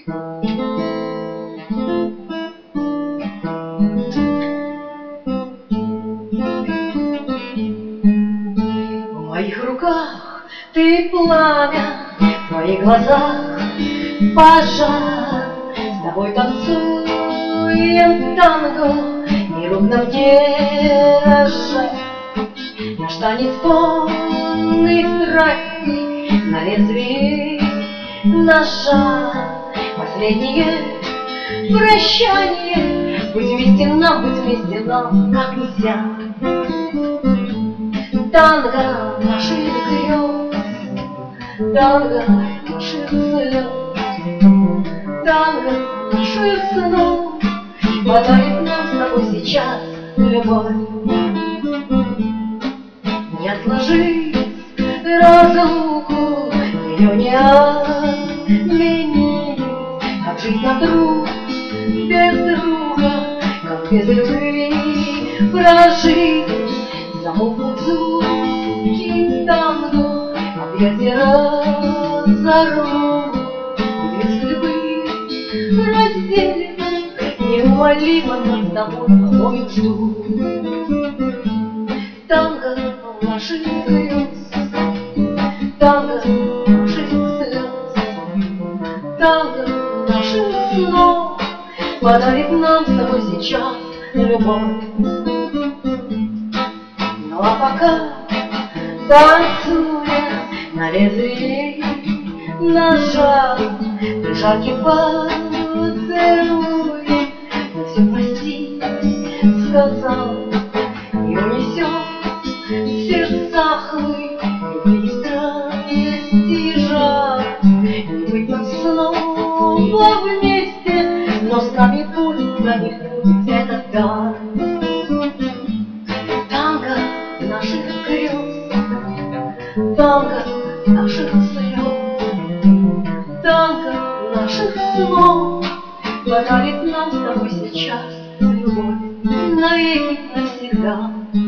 В моих руках ты пламя, в твоих глазах пожар. С тобой танцуем танго, и рук нам держать. Наш танец полный страсти, на лезвии ножа. Последнее прощание, будь вместе нам, как нельзя. Танго наших грез, танго наших слез, танго наших снов подарит нам с тобой сейчас любовь. Не отложить разлуку, ее не отменить, как жизнь на друг без друга, как без любви прожить. Замолкнут звуки танго, объятия разорвут, две судьбы разделены, неумолимо нас с тобой обоих ждут. Танго наших грез, танго наших слез, танго наших снов подарит нам с тобой сейчас любовь. Ну а пока, танцуя на лезвии ножа, ты жаркий поцелуй, мы все прости сказал, и унесет в сердцах мы любви, страсти, жар. Не быть нам снова вместе, но с нами будет этот дар. Танго наших грез, танго наших слез, танго наших снов подарит нам с тобой сейчас любовь навеки, навсегда.